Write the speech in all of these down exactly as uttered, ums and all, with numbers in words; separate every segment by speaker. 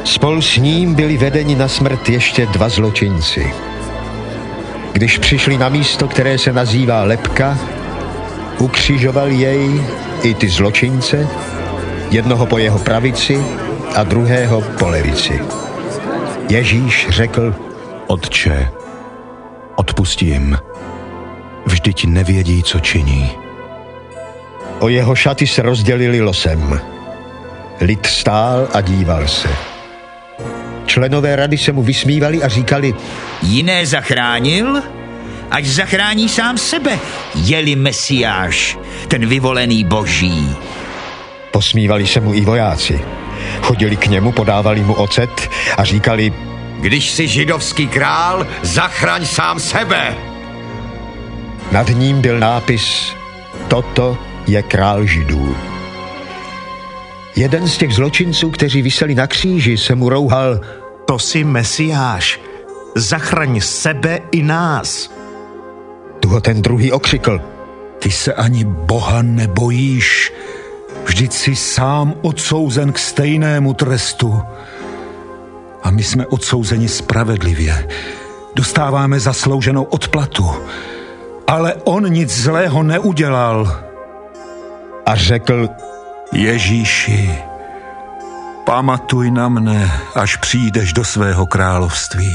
Speaker 1: Spolu s ním byli vedeni na smrt ještě dva zločinci. Když přišli na místo, které se nazývá Lebka, ukřižoval jej i ty zločince, jednoho po jeho pravici a druhého po levici. Ježíš řekl:
Speaker 2: Otče, odpusti jim, vždyť nevědí, co činí.
Speaker 1: O jeho šaty se rozdělili losem. Lid stál a díval se. Členové rady se mu vysmívali a říkali:
Speaker 3: Jiné zachránil, ať zachrání sám sebe, je-li Mesiáš, ten vyvolený Boží.
Speaker 1: Posmívali se mu i vojáci. Chodili k němu, podávali mu ocet a říkali:
Speaker 4: Když jsi židovský král, zachraň sám sebe.
Speaker 1: Nad ním byl nápis: Toto je král Židů. Jeden z těch zločinců, kteří viseli na kříži, se mu rouhal:
Speaker 5: To jsi Mesiáš, zachraň sebe i nás.
Speaker 1: Tu ho ten druhý okřikl:
Speaker 6: Ty se ani Boha nebojíš, vždyť jsi sám odsouzen k stejnému trestu. A my jsme odsouzeni spravedlivě, dostáváme zaslouženou odplatu, ale on nic zlého neudělal.
Speaker 1: A řekl:
Speaker 6: Ježíši, pamatuj na mne, až přijdeš do svého království.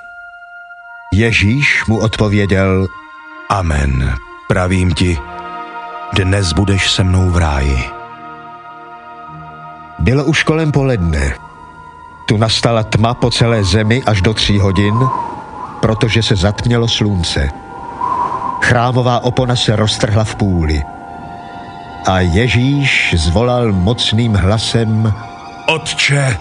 Speaker 1: Ježíš mu odpověděl:
Speaker 2: Amen, pravím ti, dnes budeš se mnou v ráji.
Speaker 1: Bylo už kolem poledne. Tu nastala tma po celé zemi až do tří hodin, protože se zatmělo slunce. Chrámová opona se roztrhla v půli. A Ježíš zvolal mocným hlasem:
Speaker 6: Otče,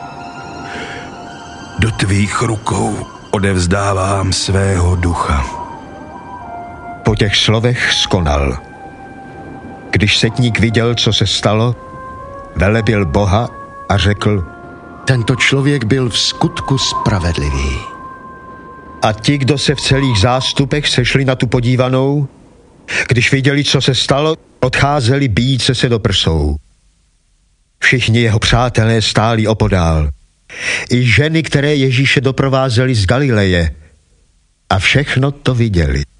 Speaker 6: do tvých rukou odevzdávám svého ducha.
Speaker 1: Po těch slovech skonal. Když setník viděl, co se stalo, velebil Boha a řekl:
Speaker 7: Tento člověk byl v skutku spravedlivý.
Speaker 1: A ti, kdo se v celých zástupech sešli na tu podívanou, když viděli, co se stalo, odcházeli bíjíce se do prsou. Všichni jeho přátelé stáli opodál. I ženy, které Ježíše doprovázely z Galileje. A všechno to viděli.